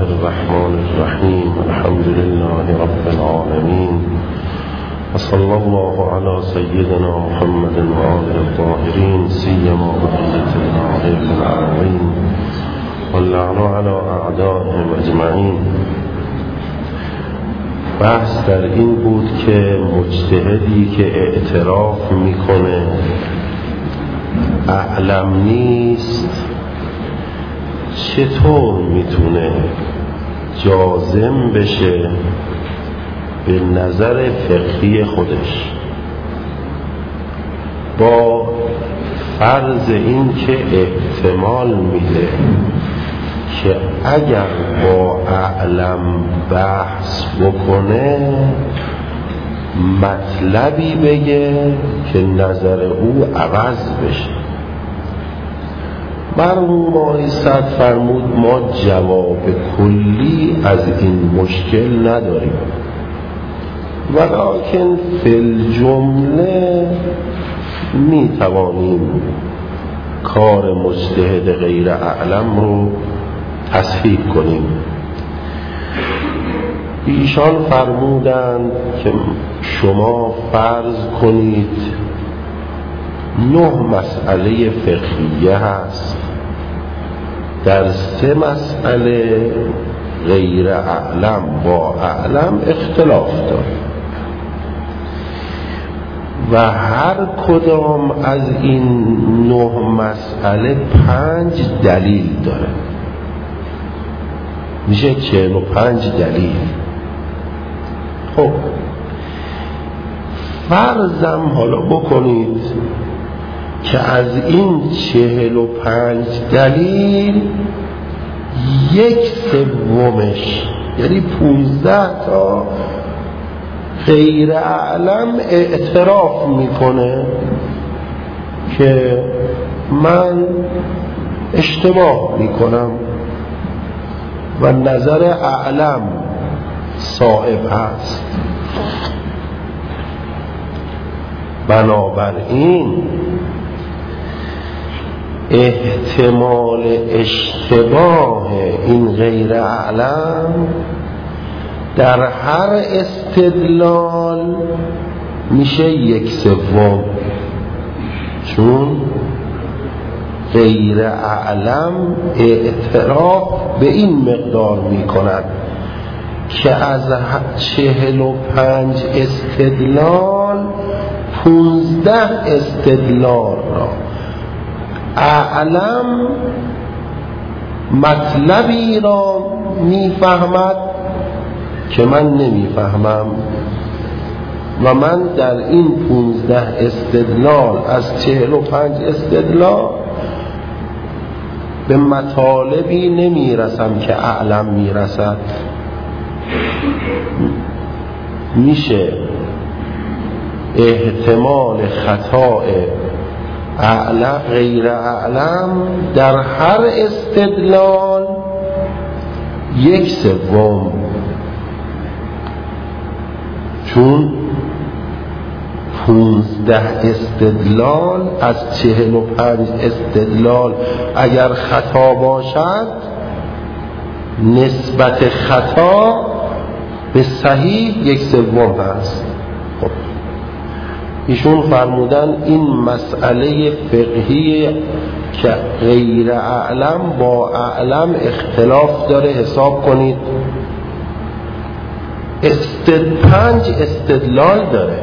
الرحمن الرحیم الحمد لله رب العالمین وصلی الله علی سیدنا محمد و آله الطاهرین سیما بقیة الله فی العالمین واللعن علی اعدائهم اجمعین. بحث در این بود که مجتهدی که اعتراف میکنه اعلم نیست چطور میتونه جازم بشه به نظر فقهی خودش با فرض این که احتمال میده که اگر با اعلم بحث بکنه مطلبی بگه که نظر او عوض بشه. مرحوم آقای سعد فرمود ما جواب کلی از این مشکل نداریم، ولکن فی الجمله می توانیم کار مجتهد غیر اعلم رو تصحیح کنیم. ایشان فرمودند که شما فرض کنید 9 مسئله فقهیه هست، در 3 مسئله غیر اعلم با اعلم اختلاف داره و هر کدام از این 9 مسئله 5 دلیل داره، میشه 45 دلیل. خب فرضم حالا بکنید که از این 45 دلیل 1/3 یعنی 15 تا غیر اعلم اعتراف میکنه که من اشتباه میکنم و نظر اعلم صائب هست. بنابراین احتمال اشتباه این غیر اعلم در هر استدلال میشه 1/3، چون غیر اعلم اعتراف به این مقدار میکند که از 45 استدلال 15 استدلال را اعلم مطلبی را میفهمد که من نمیفهمم و من در این 15 استدلال از 45 استدلال به مطالبی نمیرسم که اعلم میرسد. میشه احتمال خطا غیر اعلم در هر استدلال 1/3، چون 15 استدلال از 45 استدلال اگر خطا باشد نسبت خطا به صحیح 1/3 هست. خب ایشون فرمودن این مسئله فقهی که غیر اعلم با اعلم اختلاف داره، حساب کنید 5 استدلال داره،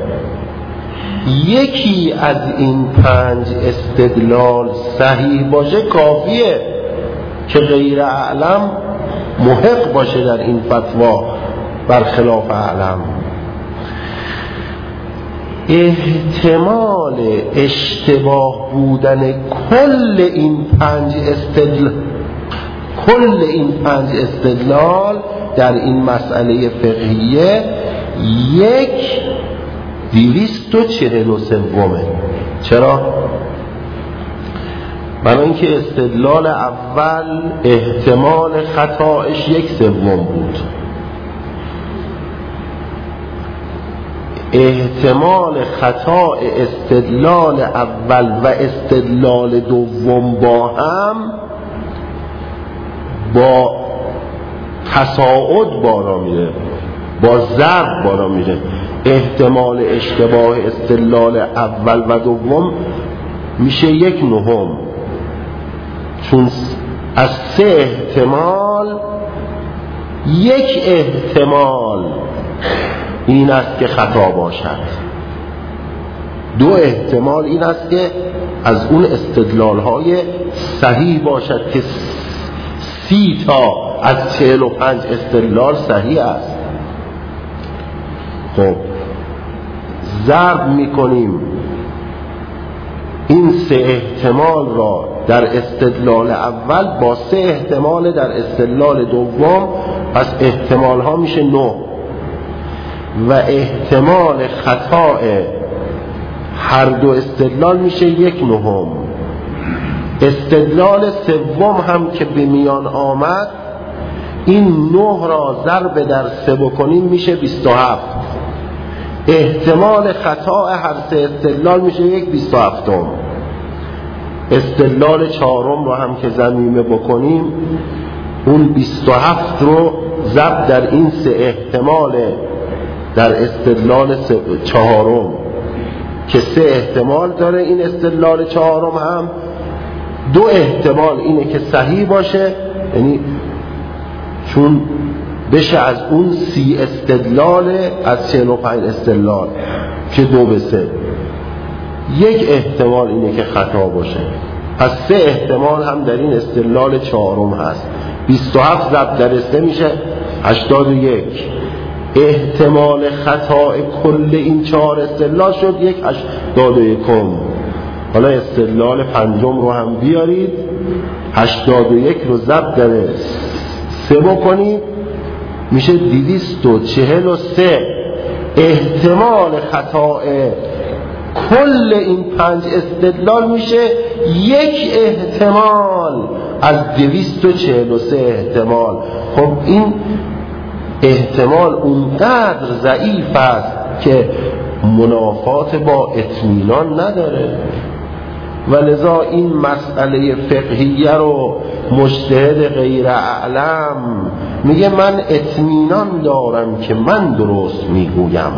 یکی از این 5 استدلال صحیح باشه کافیه که غیر اعلم محق باشه در این فتوا برخلاف اعلم. احتمال اشتباه بودن کل این 5 استدلال در این مسئله فقهیه 1/243. چرا؟ برای اینکه استدلال اول احتمال خطاش 1/3 بود، احتمال خطا استدلال اول و استدلال دوم با هم با تصاعد بالا میره، با ضرب بالا میره. احتمال اشتباه استدلال اول و دوم میشه 1/9، چون از 3 احتمال 1 احتمال این است که خطا باشد، 2 احتمال این است که از اون استدلال های صحیح باشد که 30 تا از 45 استدلال صحیح است. خب ضرب میکنیم این 3 احتمال را در استدلال اول با 3 احتمال در استدلال دوم، پس احتمال ها میشه 9 و احتمال خطا هر دو استدلال میشه 1/9. استدلال سوم هم که به میان آمد، این 9 را ضرب در 3 بکنیم میشه 27. احتمال خطا هر 3 استدلال میشه 1/27. استدلال چهارم رو هم که ضمیمه بکنیم، اون 27 رو ضرب در این 3 احتمال در استدلال چهارم که 3 احتمال داره، این استدلال چهارم هم 2 احتمال اینه که صحیح باشه، یعنی چون بشه از اون 30 استدلال از 45 استدلال که 2 به 3، 1 احتمال اینه که خطا باشه، پس 3 احتمال هم در این استدلال چهارم هست. 27 ضرب در 3 میشه 81. احتمال خطا کل این 4 استدلال شد 1/81. حالا استدلال پنجم رو هم بیارید، 81 رو ضرب در 3 بکنید میشه 243. احتمال خطا کل این 5 استدلال میشه 1 احتمال از 243 احتمال. خب این احتمال اونقدر ضعیف است که منافات با اطمینان نداره و لذا این مسئله فقهیه رو مجتهد غیر اعلم میگه من اطمینان دارم که من درست میگویم.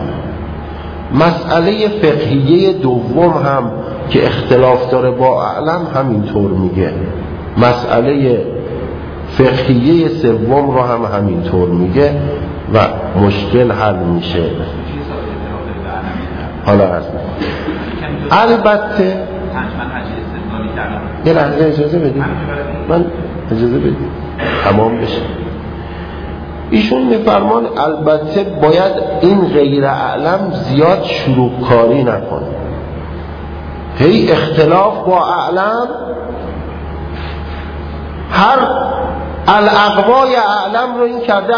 مسئله فقهیه دوم هم که اختلاف داره با اعلم همینطور میگه، مسئله فقهیه سوم رو هم همینطور میگه و مشکل حل میشه. حالا البته یه لحظه اجازه بدید، من اجازه بدید تمام بشه. ایشون میفرمان البته باید این غیر اعلم زیاد شروع کاری نکنه، هی اختلاف با اعلم، هر الاقوای اعلم رو این کرده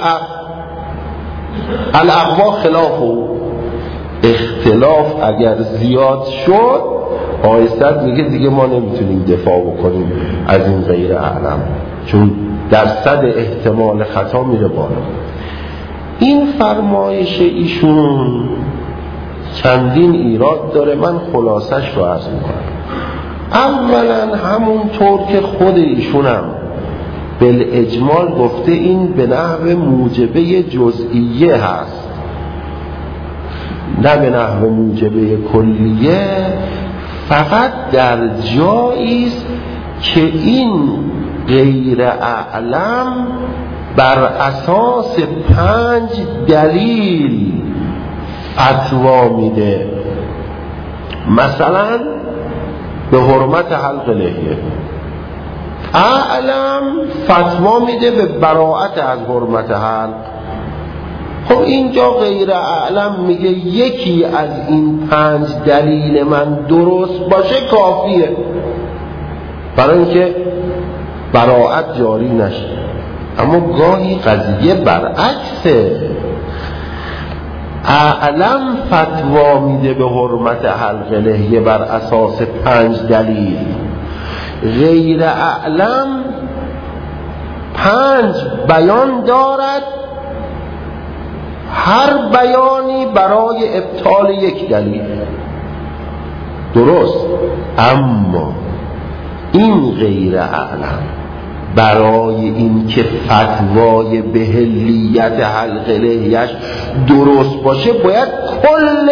الاقوا خلاف او. اختلاف اگر زیاد شد آیستد میگه دیگه ما نمیتونیم دفاع بکنیم از این غیر اعلم، چون درصد احتمال خطا میره بالا. این فرمایش ایشون چندین ایراد داره، من خلاصش رو عرض میکنم. اولا همونطور که خود ایشونم بالاجمال گفته این به نحو موجبه جزئیه هست نه به نحو موجبه کلیه، فقط در جایی است که این غیر اعلم بر اساس 5 دلیل فتوا میده. مثلا به حرمت حلق لحیه، اعلم فتوا میده به براءت از حرمت حلق. خب اینجا غیر اعلم میگه یکی از این 5 دلیل من درست باشه کافیه برای اینکه براءت جاری نشه. اما گاهی قضیه برعکسه، اعلم فتوا میده به حرمت حلق لحیه بر اساس 5 دلیل، غیر اعلم 5 بیان دارد، هر بیانی برای ابطال 1 دلیل. درست، اما این غیر اعلم برای این که فتوای بهلیت حلق لحیه‌اش درست باشه باید کل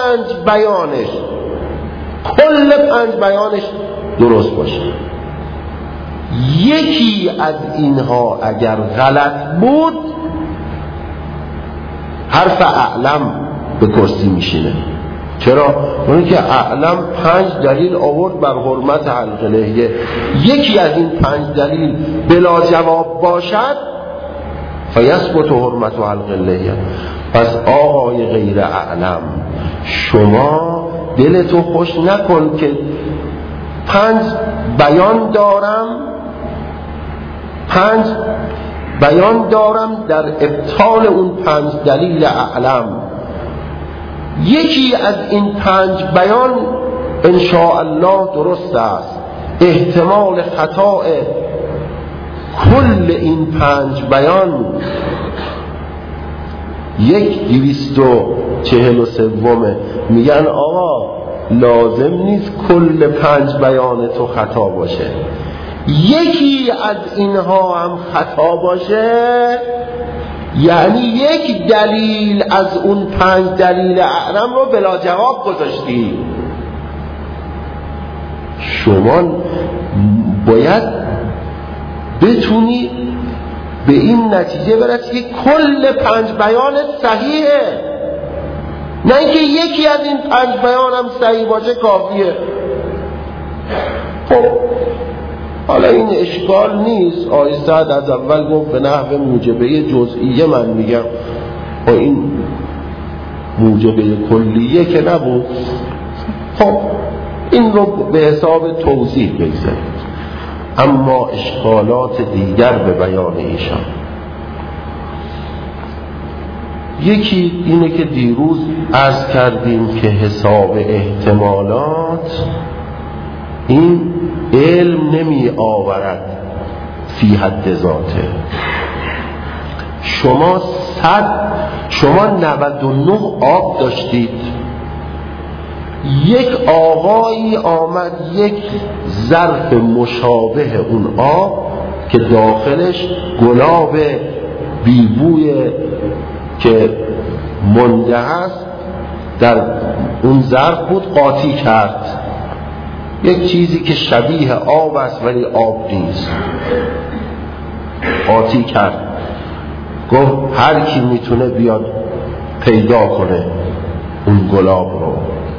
5 بیانش درست باشه. یکی از اینها اگر غلط بود حرف اعلم به کرسی میشینه. چرا؟ اون که اعلم 5 دلیل آورد بر حرمت حلق لحیه، یکی از این 5 دلیل بلا جواب باشد فیثبت حرمت حلق لحیه. پس آقای غیر اعلم شما دلتو خوش نکن که 5 بیان دارم در ابطال اون 5 دلیل اعلم. یکی از این 5 بیان انشاءالله درست است، احتمال خطا کل این 5 بیان 1/243 میگن آقا لازم نیست کل 5 بیان تو خطا باشه، یکی از اینها هم خطا باشه یعنی یک دلیل از اون 5 دلیل اعلم رو بلا جواب گذاشتی. شما باید بتونی به این نتیجه برسی که کل 5 بیانت صحیحه، نه اینکه یکی از این 5 بیان هم صحیح باشه کافیه. خب حالا این اشکال نیست. آقای سعد از اول گفت به نحو موجبه جزئیه، من میگم و این موجبه کلیه که نبود. خب این رو به حساب توضیح بگذارید. اما اشکالات دیگر به بیان ایشان، یکی اینه که دیروز عرض کردیم که حساب احتمالات این علم نمی آورد فی حد ذاته. شما 99 آب داشتید، یک آقایی آمد یک ظرف مشابه اون آب که داخلش گلاب بیبوی که منده است در اون ظرف بود قاطی کرد، یک چیزی که شبیه آب است ولی آب نیست، قاطی کرد. گفت هر کی میتونه بیاد پیدا کنه اون گلاب رو.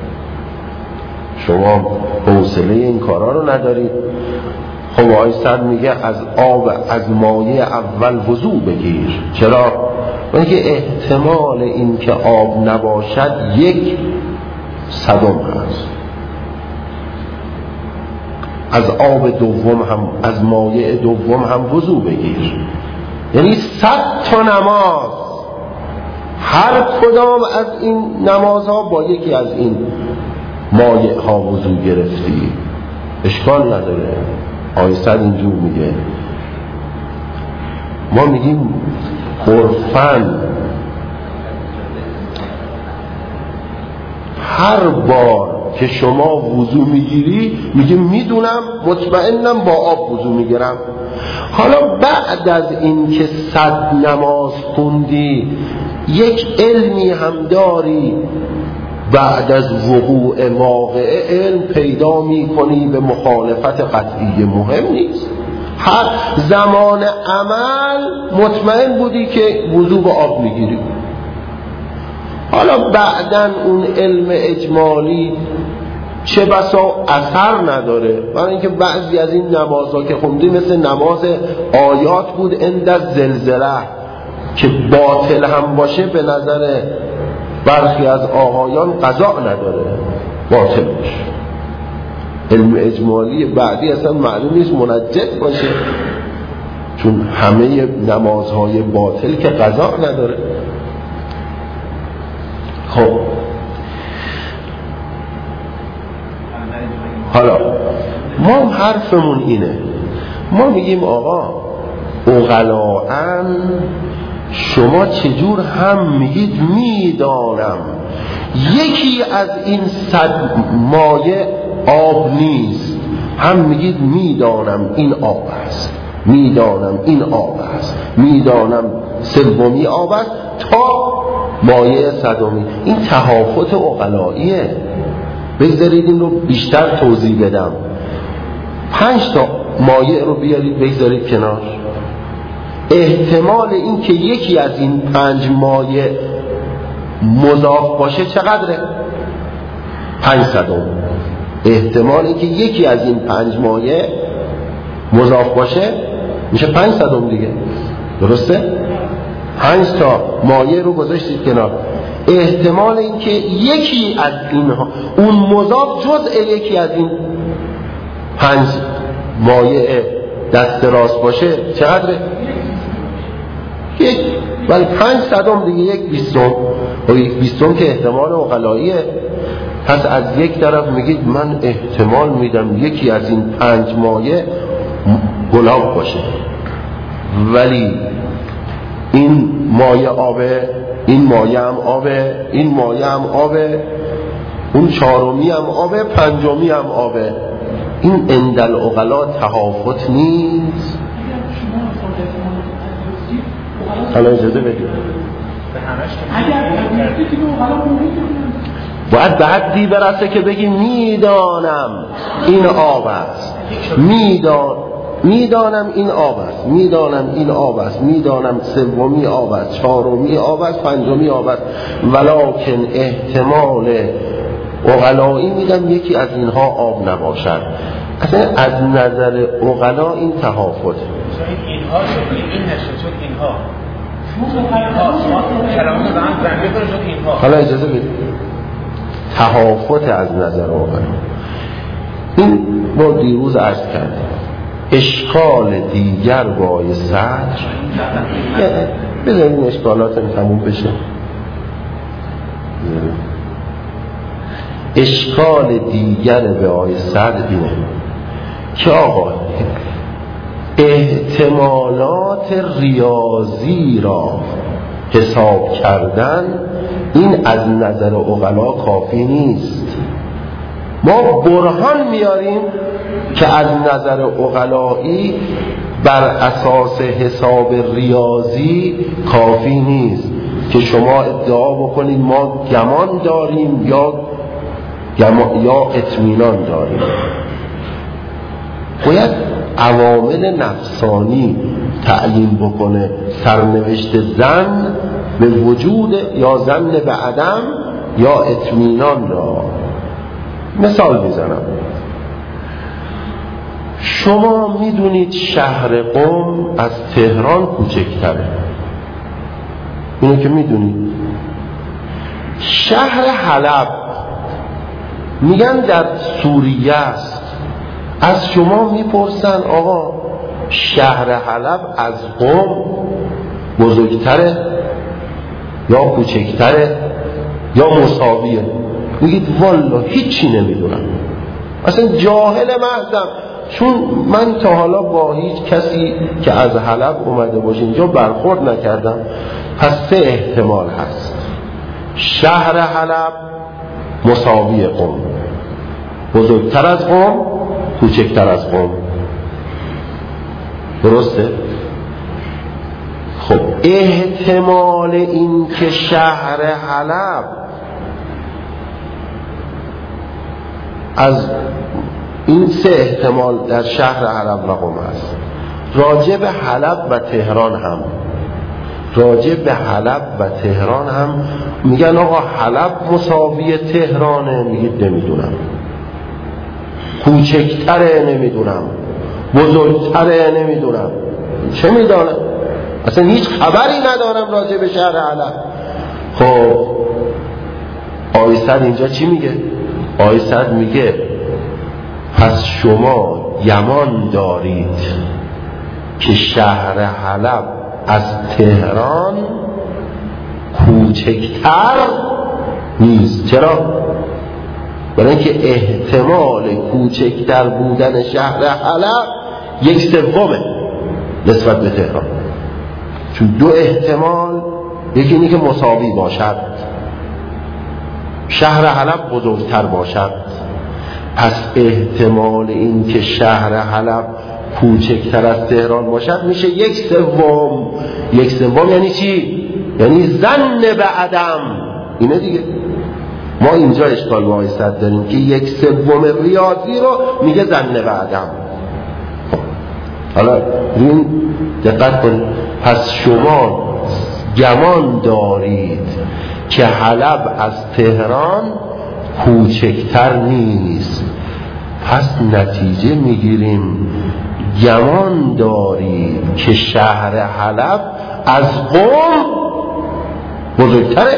شما حوصله این کارا رو ندارید. خب آقای سعد میگه از آب از مایه اول وضو بگیر. چرا؟ میگه احتمال این که آب نباشد 1/100 هست. از آب دوم هم، از مایع دوم هم وضو بگیر. یعنی 100 تا نماز، هر کدام از این نمازها با یکی از این مایع ها وضو گرفتی، اشکال نداره. آیسد اینجور میگه. ما میگیم عرفاً هر بار که شما وضو میگیری میگیم میدونم مطمئنم با آب وضو میگیرم. حالا بعد از این که 100 نماز خوندی یک علمی هم داری، بعد از وقوع واقعه علم پیدا میکنی به مخالفت قطعی مهم نیست. هر زمان عمل مطمئن بودی که وضو به آب میگیری. حالا بعداً اون علم اجمالی چه بسا اثر نداره، برای اینکه بعضی از این نمازها که خوندی مثل نماز آیات بود عند زلزله که باطل هم باشه به نظر برخی از آقایان قضا نداره، باطل باشه. علم اجمالی بعدی اصلا معلوم نیست منجد باشه، چون همه نمازهای باطل که قضا نداره. خب حالا ما حرفمون اینه، ما میگیم آقا اغلاً شما چجور هم میگید میدانم یکی از این 100 مایع آب نیست، هم میگید میدانم این آب است. میدانم این آب است، میدانم سومی آب است تا مایع صدمی. این تهافت عقلاییه. بگذارید این رو بیشتر توضیح بدم. 5 تا مایع رو بیارید بگذارید کنار. احتمال این که یکی از این 5 مایع مضاف باشه چقدره؟ 500. احتمال این که یکی از این 5 مایع مضاف باشه میشه 500 دیگه. درسته؟ 5 تا مایع رو گذاشتید کنار. احتمال این که یکی از اینها اون مضاف جزء یکی از این 5 مایع دست راست باشه چقدره؟ یک. ولی 500 دیگه 1/20. و 1/20 که احتمال عقلاییه. پس از یک طرف میگید من احتمال میدم یکی از این 5 مایع گلاب باشه، ولی این مایع آبه، این مایع هم آبه، این مایع هم آبه، اون 4می هم آبه، 5می هم آبه. این عند العقلا تهافت نیست. حالا اجازه بدید باید به حدی برسه که بگیم میدانم این آب است، میدانم این آب است، میدانم این آب است، میدانم سومی آب است، 4می آب است، 5می آب است، ولکن احتمال عقلایی میدم یکی از اینها آب نباشد. اصلا از نظر عقلا این تهافت. اینها شد این نشد اینها کلامات زنده کنه شد اینها. حالا اجازه بدید. تهافت از نظر عقلا. این ما دیروز عرض کردیم. اشکال دیگر بای صدر بذاریم این اشکالات تموم بشه. اشکال دیگر به آیه صدر اینه که آقا احتمالات ریاضی را حساب کردن این از نظر عقلا کافی نیست. ما برهان میاریم که از نظر عقلایی بر اساس حساب ریاضی کافی نیست که شما ادعا بکنید ما گمان داریم یا اطمینان داریم. باید عوامل نفسانی تعیین بکنه سرنوشت زن به وجود یا زن به عدم یا اطمینان را. مثال میزنم. شما میدونید شهر قم از تهران کوچکتره، اینو که میدونید. شهر حلب میگن در سوریه است. از شما میپرسن آقا شهر حلب از قم بزرگتره یا کوچکتره یا مساویه؟ میگید والا هیچی نمیدونم، اصلا جاهل محضم، چون من تا حالا با هیچ کسی که از حلب اومده باشه اینجا برخورد نکردم. پس 3 احتمال هست. شهر حلب مساوی قم، بزرگتر از قم، کوچکتر از قم. درسته؟ خب احتمال این که شهر حلب از این 3 احتمال در شهر حلب و قم است. راجع به حلب و تهران هم میگن آقا حلب مساوی تهرانه، میگید نمیدونم، کوچکتره نمیدونم، بزرگتره نمیدونم، چه میدانم، اصلا هیچ خبری ندارم راجع به شهر حلب. خب آیه صد اینجا چی میگه؟ آیه صد میگه پس شما گمان دارید که شهر حلب از تهران کوچکتر نیست. چرا؟ برای اینکه احتمال کوچکتر بودن شهر حلب 1/3 نسبت به تهران. چون 2 احتمال، یکی اینه که مساوی باشد، شهر حلب بزرگتر باشد، پس احتمال این که شهر حلب کوچکتر از تهران باشد میشه 1/3. 1/3 یعنی چی؟ یعنی ظن به عدم. اینه دیگه. ما اینجا اشکال با آیست داریم که 1/3 ریاضی رو میگه ظن به عدم. حالا این دقت کنید. پس شما گمان دارید که حلب از تهران کوچکتر نیست، پس نتیجه میگیریم گمان دارید که شهر حلب از قم بزرگتره.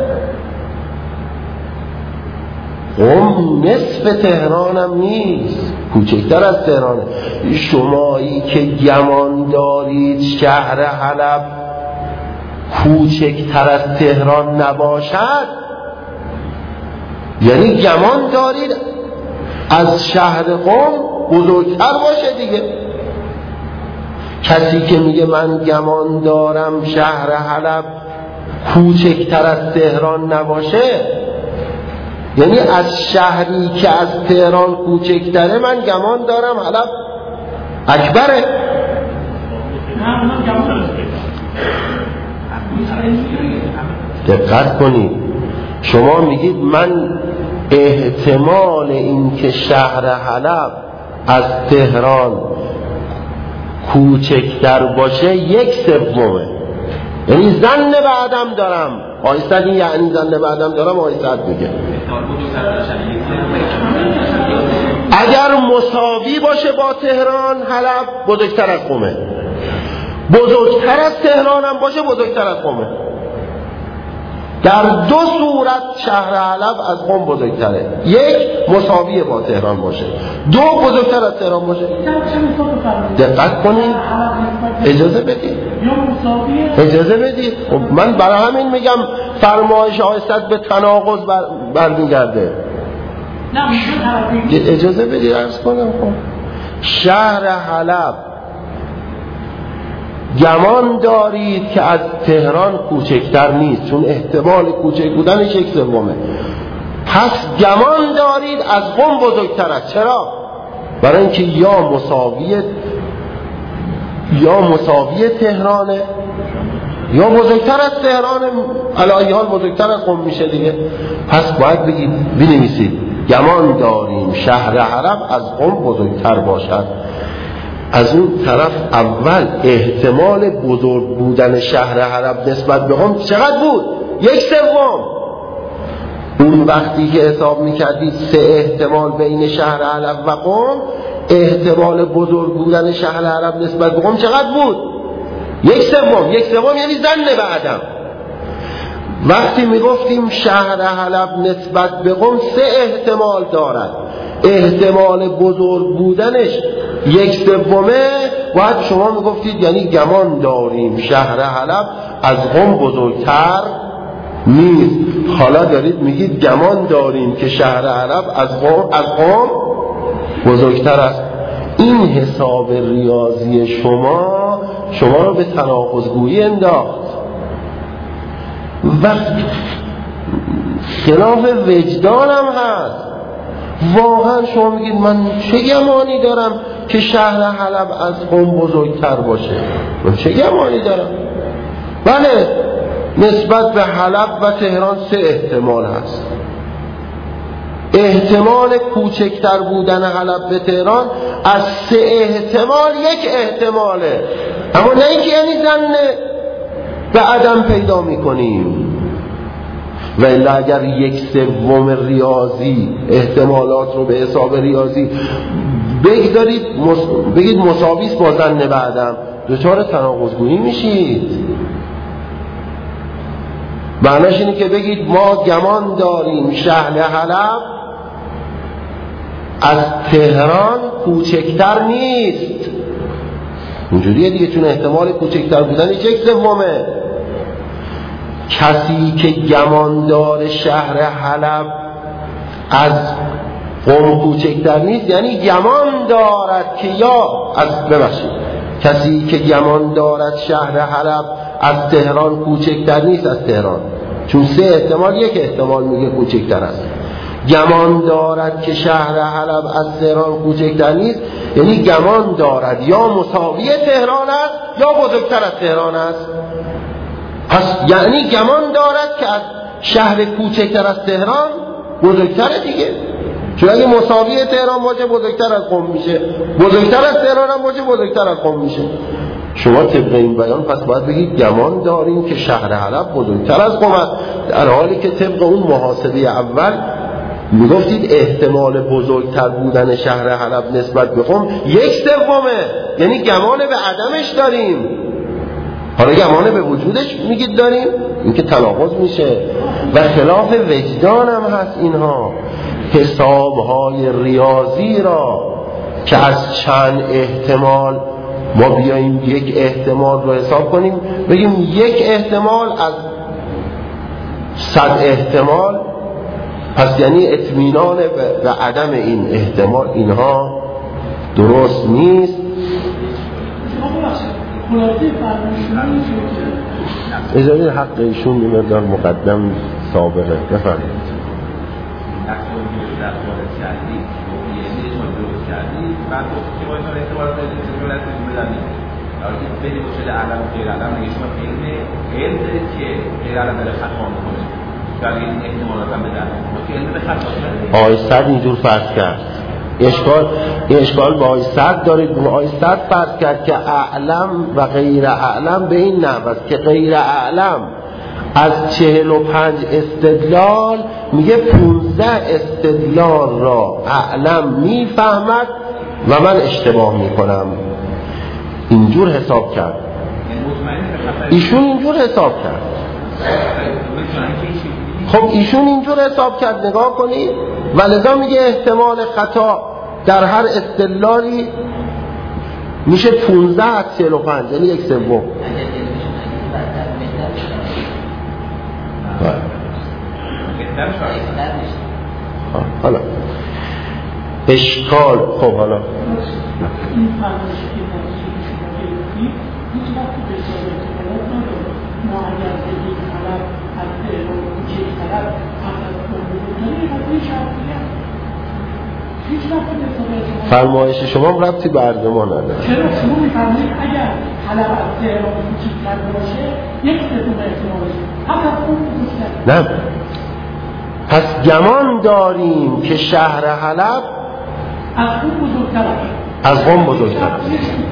قم نصف تهران هم نیست، کوچکتر از تهرانه. شمایی که گمان دارید شهر حلب کوچکتر از تهران نباشد، یعنی گمان دارید از شهر قم بزرگتر باشه دیگه. کسی که میگه من گمان دارم شهر حلب کوچکتر از تهران نباشه، یعنی از شهری که از تهران کوچکتره من گمان دارم حلب اکبره. دقت کنید. شما میگید من احتمال این که شهر حلب از تهران کوچکتر باشه 1/3، یعنی ظن به عدم دارم. آیست این یعنی ظن به عدم دارم. آیست میگه اگر مساوی باشه با تهران حلب بزرگتر از قمه، بزرگتر از تهران هم باشه بزرگتر از قمه. در دو صورت شهر حلب از قم بزرگتره. یک مساوی با تهران باشه، دو بزرگتر از تهران باشه. دقت کنید. اجازه بدید. اجازه بدید. من برای همین میگم فرمایش آیست به تناقض برمیگرده. اجازه بدید عرض کنم. شهر حلب گمان دارید که از تهران کوچکتر نیست، چون احتمال کوچک بودنش 1/3. پس گمان دارید از قم بزرگتر است. چرا؟ برای اینکه یا مساوی تهرانه یا بزرگتر از تهرانه، علی حال بزرگتر از قم میشه دیگه. پس باید بگید بنویسید گمان داریم شهر حلب از قم بزرگتر باشد. از اون طرف اول احتمال بزرگ بودن شهر حلب نسبت به قم چقدر بود؟ 1/3. اون وقتی که حساب میکردید 3 احتمال بین شهر حلب و قم، احتمال بزرگ بودن شهر حلب نسبت به قم چقدر بود؟ 1/3. 1/3 یعنی ظن به عدم. وقتی میگفتیم شهر حلب نسبت به قم 3 احتمال دارد، احتمال بزرگ بودنش 1/3، باید شما میگفتید یعنی گمان داریم شهر حلب از قم بزرگتر نیست. حالا دارید میگید گمان داریم که شهر حلب از قم بزرگتر است. این حساب ریاضی شما رو به تناقض‌گویی انداخت و خلاف وجدانم هست. واقعا شما میگید من چه گمانی دارم که شهر حلب از قم بزرگتر باشه؟ من چه گمانی دارم؟ بله، نسبت به حلب و تهران 3 احتمال هست. احتمال کوچکتر بودن حلب به تهران از 3 احتمال 1 احتماله، اما نه اینکه یعنی ظن به عدم پیدا میکنیم. و الا اگر 1/3 ریاضی احتمالات رو به حساب ریاضی بگید مساویس با ظن به عدم، دچار تناقض‌گویی میشید. معناش اینه که بگید ما گمان داریم شهر حلب از تهران کوچکتر نیست. اینجوریه دیگه، چون احتمال کوچکتر بودنش 1/3. کسی که گماندار شهر حلب از قم کوچکتر نیست، یعنی گمان دارد که کسی که گمان دارد شهر حلب از تهران کوچکتر نیست از تهران، چون 3 احتمال 1 احتمال میگه کوچکتر است. گمان دارد که شهر حلب از تهران کوچکتر نیست، یعنی گمان دارد یا مساوی تهران است یا بزرگتر از تهران است. پس یعنی گمان دارد که از شهر کوچکتر از تهران بزرگتره دیگه، چون اگه مساوی تهران باشه بزرگتر از قم میشه، بزرگتر از تهران هم باشه بزرگتر از قم میشه. شما طبق این بیان پس باید بگید گمان داریم که شهر حلب بزرگتر از قم است، در حالی که طبق اون محاسبه اول میگفتید احتمال بزرگتر بودن شهر حلب نسبت به قم 1/3، یعنی گمان به عدمش داریم. حالا گمان به وجودش میگید داریم، این که تناقض میشه و خلاف وجدان هم هست. اینها حسابهای ریاضی را که از چند احتمال ما بیاییم یک احتمال رو حساب کنیم بگیم یک احتمال از 100 احتمال، پس یعنی اطمینان به عدم این احتمال، اینها درست نیست. اجازه حق ایشون میمدار مقدم سابقه بفرمایید. بعد که باید اعتبار دارید که بدید شده علم و غیر علم نگه شما علم دارید که غیر علم داره خطا میکنه در این احتمالات هم بدرد که علم به خطا آقای صد اینجور فرض کرد. اشکال با آقای صد دارید. آقای صد فرض کرد که اعلم و غیر اعلم به این نحو است که غیر اعلم از 45 استدلال میگه 15 استدلال را اعلم میفهمد و من اشتباه میکنم. اینجور حساب کرد. ایشون اینجور حساب کرد. خب ایشون اینجور حساب کرد، نگاه کنید، و لذا میگه احتمال خطا در هر استدلالی میشه 15 از 45، یعنی 1/3. حالا اشکال. خب حالا این فرمایش که هیچ وقتی به ثابت کلام نداره. ما اگر بگیم طلب از تهران کوچک طلب از کنگوزاری خطای شرطیه هیچ وقتی به ثابت فرمایش شما ربطی به عرض ما نداره. چرا شما میفرمایید اگر طلب از تهران کوچکتر باشه 1/3 احتمالش فقط اون کوچکتر. نه، پس گمان داریم که شهر حلب از اون بزرگتر است، از قم بزرگتر است.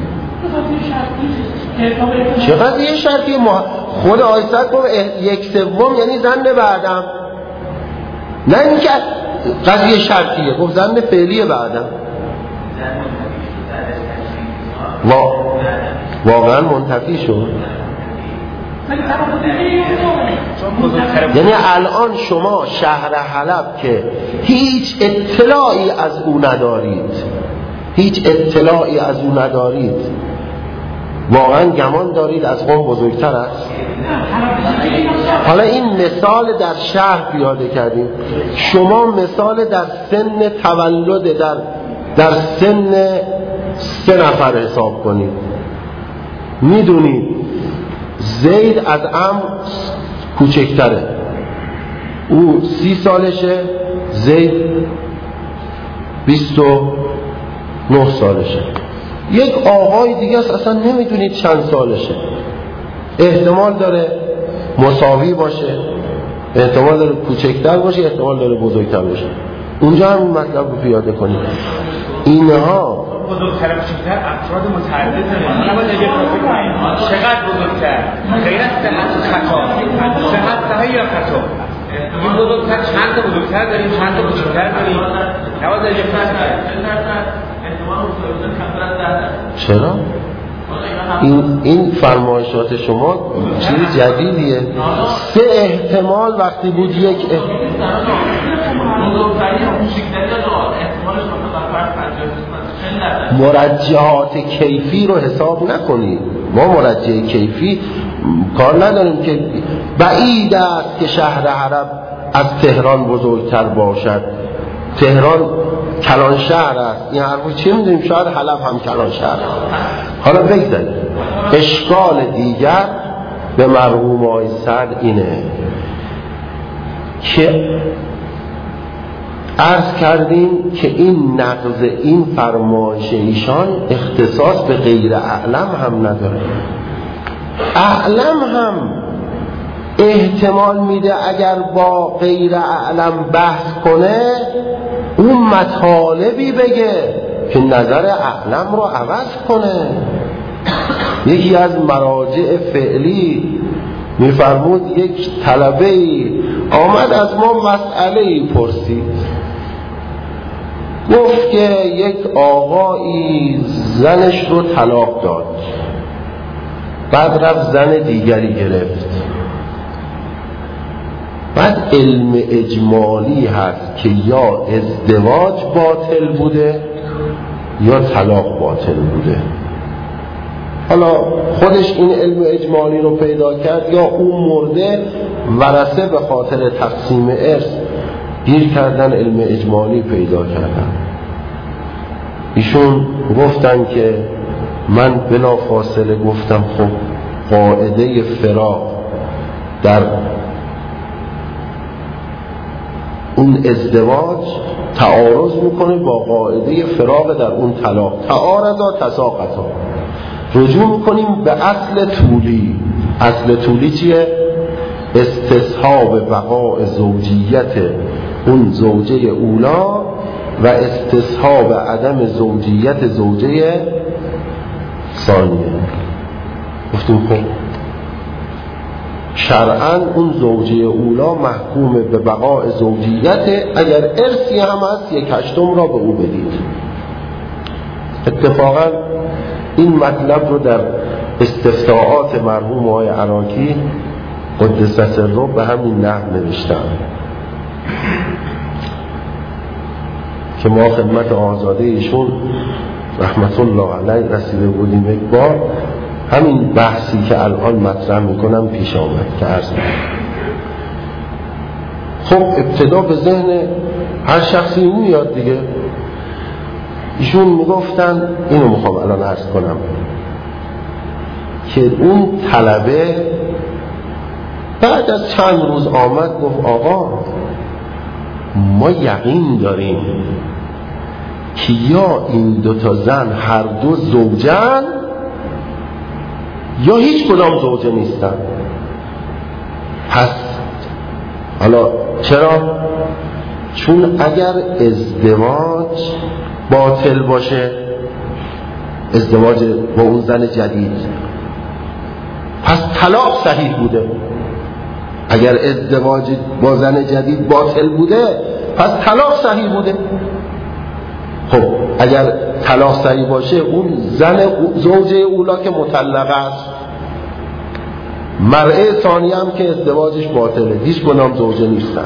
چه قضیه شرطی؟ خود آیسد گفت 1/3 یعنی ظن بعدم، نه این که قضیه شرطیه، گفت ظن فعلیه بعدم. واقعا منتفی شد. یعنی الان شما شهر حلب که هیچ اطلاعی از او ندارید، واقعا گمان دارید از قم بزرگتر است. حالا این مثال در شهر پیاده کردیم، شما مثال در سن تولد در سن 3 نفر حساب کنید. میدونید زید از عمرو کوچکتره، او 30 سالشه، زید 29 سالشه. یک آقای دیگه است اصلا نمیدونید چند سالشه، احتمال داره مساوی باشه، احتمال داره کوچکتر باشه، احتمال داره بزرگتر باشه. اونجا هم مطلب رو پیاده کنید. اینها بزرگتر و کوچکتر افراد متعدد داریم. نباید اگه چقدر بزرگتر غیر از صحت خطا، صحت صحیح یا خطا، این بزرگتر چند تا بزرگتر داریم، چند تا کوچکتر داریم. نباید اگه چرا؟ این فرمایشات شما چیز جدیدیه. 3 احتمال وقتی بود یک مرجحات کیفی رو حساب نکنید. ما مرجح کیفی کار نداریم که بعید است که شهر حلب از تهران بزرگتر باشد. تهران کلان شهر است. این حرفو چه میدونیم؟ شاید حلب هم کلان شهر است. حالا بگذاریم. اشکال دیگر به مرحوم آقای سعد اینه که عرض کردیم که این نقض این فرمایش ایشان اختصاص به غیر اعلم هم نداره. اعلم هم احتمال میده اگر با غیر اعلم بحث کنه اون مطالبی بگه که نظر اعلم رو عوض کنه. یکی از مراجع فعلی میفرمود یک طلبه‌ای آمد از ما مسئله‌ای پرسید، گفت که یک آقایی زنش رو طلاق داد، بعد رفت زن دیگری گرفت. بعد علم اجمالی هست که یا ازدواج باطل بوده یا طلاق باطل بوده. حالا خودش این علم اجمالی رو پیدا کرد یا اون مرده ورثه به خاطر تقسیم ارث گیر کردن علم اجمالی پیدا کردن. ایشون گفتن که من بلا فاصله گفتم خب قاعده فراق در اون ازدواج تعارض میکنه با قاعده فراق در اون طلاق. تعارضا تساقطا. رجوع میکنیم به اصل طولی. اصل طولی چیه؟ استصحاب بقاء زوجیت اون زوجه اولا و استصحاب عدم زوجیت زوجه ثانیه. گفتیم خب شرعاً اون زوجه اولا محکوم به بقاء زوجیت، اگر ارثی هم هست 1/8 را به او بدید. اتفاقاً این مطلب رو در استفتاءات مرحوم آقای عراقی قدس سره به همین نحو نوشتن که ما خدمت آزاده ایشون رحمت الله علیه رسیده بودیم. یک بار همین بحثی که الان مطرح میکنم پیش آمد که عرض خب ابتدا به ذهن هر شخصی میاد دیگه. ایشون میگفتن، اینو میخوام الان عرض کنم، که اون طلبه بعد از چند روز آمد گفت آقا ما یقین داریم که یا این دوتا زن هر دو زوجن یا هیچ کدام زوجه نیستن. پس حالا چرا؟ چون اگر ازدواج باطل باشه، ازدواج با اون زن جدید، پس طلاق صحیح بوده. اگر ازدواج با زن جدید باطل بوده پس طلاق صحیح بوده. خب اگر طلاق صحیح باشه اون زن زوجه اولا که مطلقه است، مرأه ثانیه هم که ازدواجش باطله، هیچ کدام زوجه نیستن.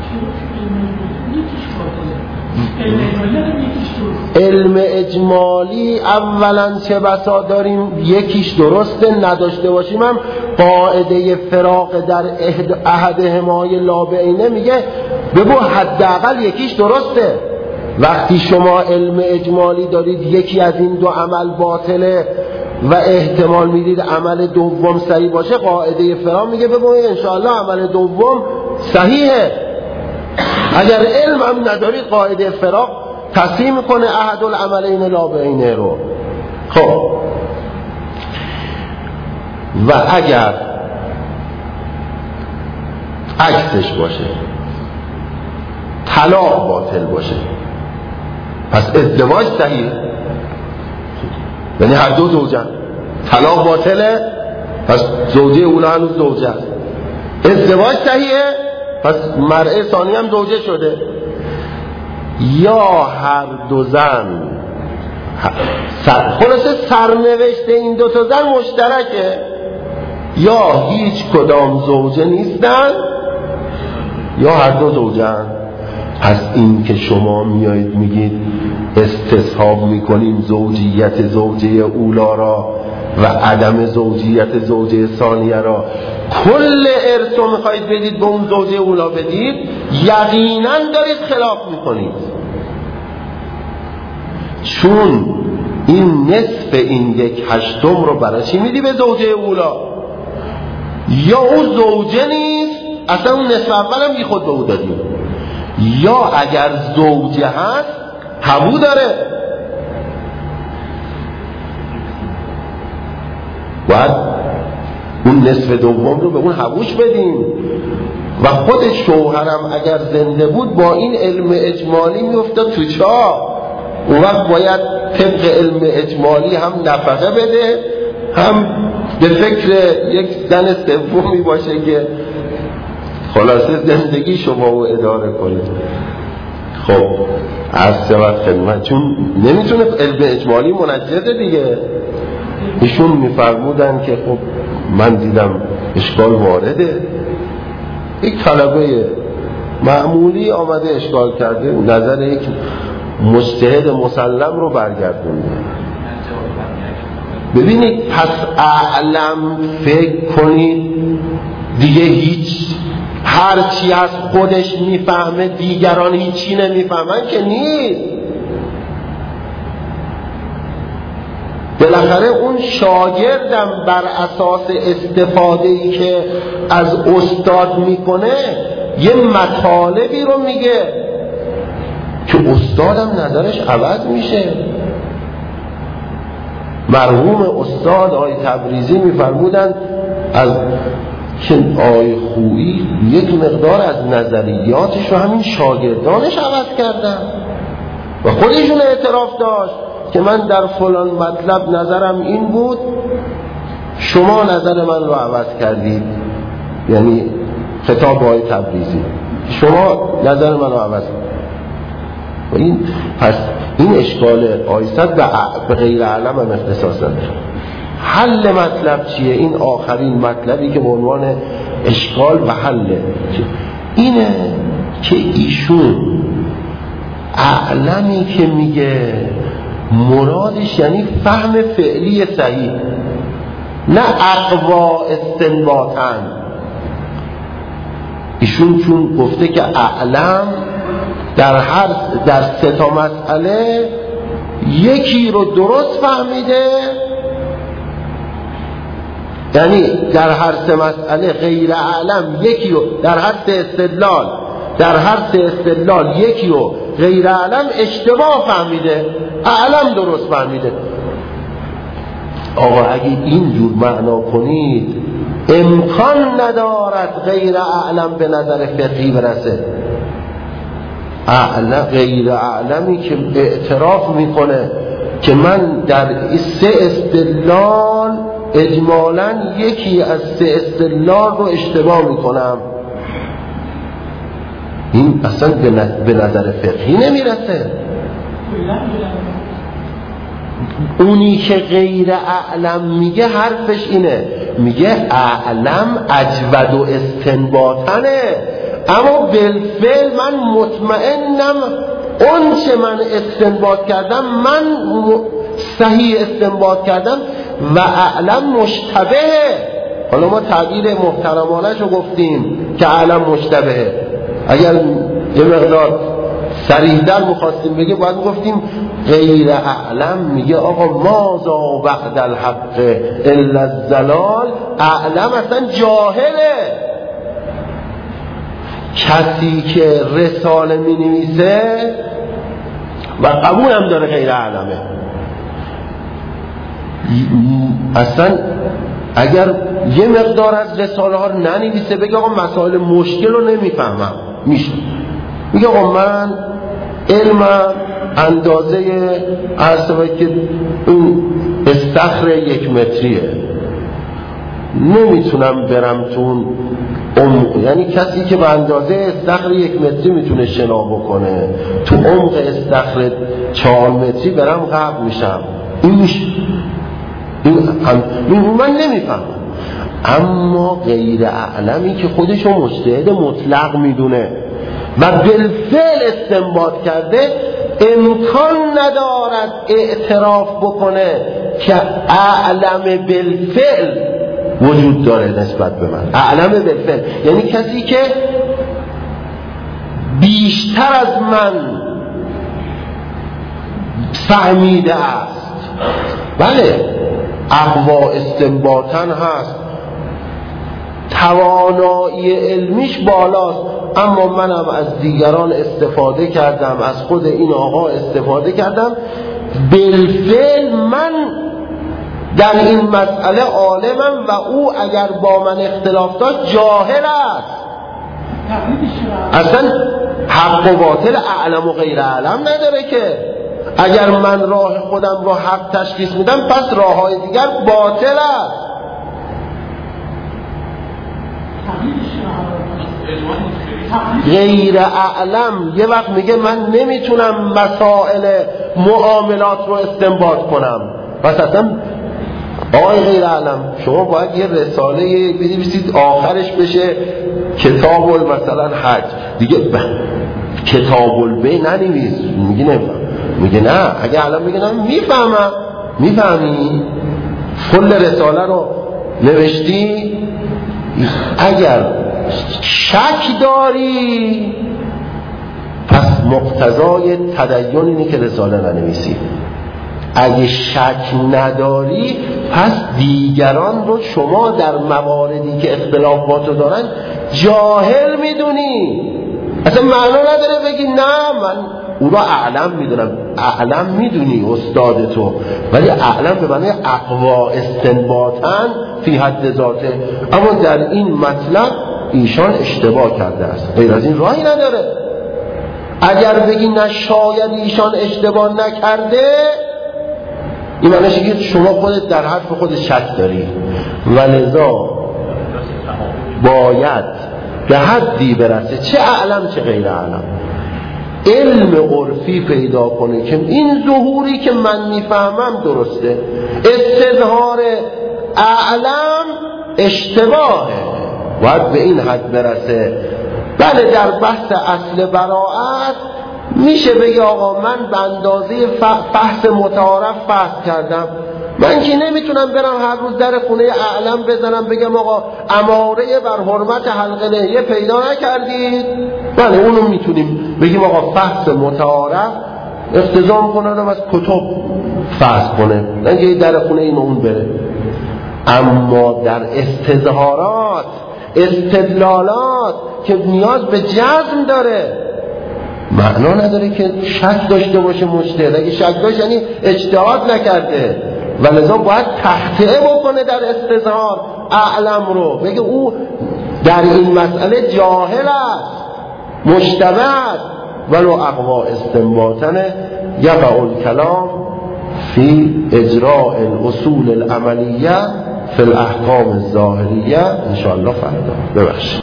علم اجمالی اولا چه بسا داریم یکیش درسته، نداشته باشیم هم قاعده فراق در احدهما لا بعینه میگه بگو حداقل یکیش درسته. وقتی شما علم اجمالی دارید یکی از این دو عمل باطله و احتمال میدید عمل دوم صحیح باشه، قاعده فراق میگه بگو انشاءالله عمل دوم صحیحه. اگر علم هم ندارید قاعده فراق تصحیح میکنه احد العملین لا بعینه رو. خب و اگر عکسش باشه، طلاق باطل باشه، پس ازدواج صحیح، یعنی هر دو زوجن. طلاق باطله پس زوجه اولا هنوز زوجه است. ازدواج صحیحه پس مرأه ثانی هم زوجه شده. یا هر دو زن، خلاصه سرنوشت این دو تا زن مشترکه، یا هیچ کدام زوجه نیستن یا هر دو زوجن. پس این که شما میایید میگید استصحاب میکنیم زوجیت زوجه اولا را و عدم زوجیت زوجه ثانیه را، کل ارث رو میخواید بدید به اون زوجه اولا بدید، یقینا دارید خلاف میکنید. چون این نصف این 1/8 رو برای چی میدی به زوجه اولا؟ یا اون زوجه نیست، اصلا اون نصف اول هم بی خود به او دادیم، یا اگر زوجه هست هبو داره، باید اون نصف دوم رو به اون هبوش بدیم. و خود شوهرم اگر زنده بود با این علم اجمالی میافتاد تو چاه، اون وقت باید طبق علم اجمالی هم نفقه بده، هم به فکر یک زن سومی باشه که خلاصه زندگی شما رو اداره کنه. خب عرض شود خدمت، چون نمیتونه علم اجمالی منجزه دیگه. ایشون میفرمودن که خب من دیدم اشکال وارده، یک طلبه معمولی آمده اشکال کرده، نظر یک مجتهد مسلم رو برگردونده. ببینید پس اعلم فکر کنید دیگه هیچ، هرچی از خودش میفهمه دیگران هیچی نمیفهمن که نیست. بالاخره اون شاگردم بر اساس استفاده‌ای که از استاد میکنه یه مطالبی رو میگه که استادم نظرش عوض میشه. مرحوم استاد آقای تبریزی میفرمودن از که آقای خویی یک مقدار از نظریاتش رو همین شاگردانش عوض کردن و خودشون اعتراف داشت که من در فلان مطلب نظرم این بود، شما نظر من رو عوض کردید. یعنی خطاب آقای تبریزی، شما نظر من رو عوض کردید. و این پس این اشکال آیستد به غیر علم هم اختصاص نداره. حل مطلب چیه؟ این آخرین مطلبی که به عنوان اشکال و حله اینه که ایشون اعلمی که میگه مرادش یعنی فهم فعلی صحیح، نه اقوا استنباطن. ایشون چون گفته که اعلم در سه تا مسئله یکی رو درست فهمیده، یعنی در هر سه مسئله غیر اعلم یکی رو، در هر سه استدلال یکی رو غیر اعلم اشتباه فهمیده، اعلم درست فهمیده. آقا اگه اینجور معنا کنید امکان ندارد غیر اعلم به نظر فقهی برسه. غیر اعلمی که اعتراف میکنه که من در سه استدلال اجمالاً یکی از سه استدلال رو اشتباه میکنم، این اصلا به نظر فقهی نمیرسه. اونی که غیر اعلم میگه حرفش اینه، میگه اعلم اجود و استنباطنه، اما بالفعل من مطمئنم اون چه من استنباط کردم من صحیح استنباط کردم و اعلم مشتبهه. حالا ما تعبیر محترمانش رو گفتیم که اعلم مشتبهه. اگر یه مقدار صریح‌تر می‌خواستیم بگیم باید می‌گفتیم غیر اعلم میگه آقا ماذا بعد الحق الا الضلال، اعلم اصلا جاهله. کسی که رساله می‌نویسه و قبول هم داره غیر اعلمه، اصلا اگر یه مقدار از رساله ها رو ننویسه بگه آقا مسائل مشکل رو نمیفهمم، میشه میگه آقا من علمم اندازه عرصه که اون استخر 1 متریه، نمیتونم برم تو اون یعنی کسی که به اندازه استخر 1 متری میتونه شنا بکنه، تو عمق استخر 4 متری برم غرق میشم، این میشه، این من نمیفهمم. اما غیر اعلمی که خودشو مجتهد مطلق میدونه و بالفعل استنباط کرده امکان ندارد اعتراف بکنه که اعلم بالفعل وجود داره نسبت به من. اعلم بالفعل یعنی کسی که بیشتر از من فهمیده است. بله اقوا استنباطن هست، توانایی علمیش بالاست، اما منم از دیگران استفاده کردم، از خود این آقا استفاده کردم، بالفعل من در این مسئله عالمم و او اگر با من اختلاف داشت جاهل است، اصلا حق و باطل اعلم و غیر اعلم نداره که. اگر من راه خودم را حق تشخیص میدم پس راه های دیگر باطل است. غیر اعلم یه وقت میگه من نمیتونم مسائل معاملات رو استنباط کنم، پس اصلا آقای غیر اعلم شما باید یه رساله بنویسید آخرش بشه کتاب مثلا حج دیگه، کتاب البیع ننویس. میگه نمیفهم، میگه نه اگه الان بگه نه میفهمم، میفهمی کل رساله رو نوشتی، اگر شک داری پس مقتضای تدین اینه که رساله ننویسی، اگه شک نداری پس دیگران رو شما در مواردی که اختلافات رو دارن جاهل میدونی. اصلا معنا نداره بگی نه من او را اعلم میدونم. اعلم میدونی استاد تو، ولی اعلم به معنی اقوا استنباطن فی حد ذاته، اما در این مطلب ایشان اشتباه کرده است، غیر از این راهی نداره. اگر بگی نه شاید ایشان اشتباه نکرده، این معنیش که شما خودت در حرف خودت شک داری و لذا باید به حدی برسه چه اعلم چه غیر اعلم علم عرفی پیدا کنه که این ظهوری که من میفهمم درسته، استظهار اعلم اشتباهه، باید به این حد برسه. بله در بحث اصل براءت میشه بگه آقا من به اندازه بحث متعارف بحث کردم، من که نمیتونم برم هر روز در خونه اعلم بزنم بگم آقا اماره بر حرمت حلق لحیه پیدا نکردید. بله اونو میتونیم بگیم آقا بحث متعارف اختزام کنه رو از کتب فحص کنه، نه در خونه این اون بره. اما در استظهارات استدلالات که نیاز به جزم داره، معنا نداره که شک داشته باشه مجتهد. اگه شک داشت یعنی اجتهاد نکرده و لذا باید تقطعه بکنه در استظهار اعلم رو، بگه او در این مسئله جاهل است، مشتبه است، ولو اقوا استنباطن یقع الکلام فی اجراء الاصول العملیه فی الاحکام الظاهریه. انشاءالله فردا ببخشید.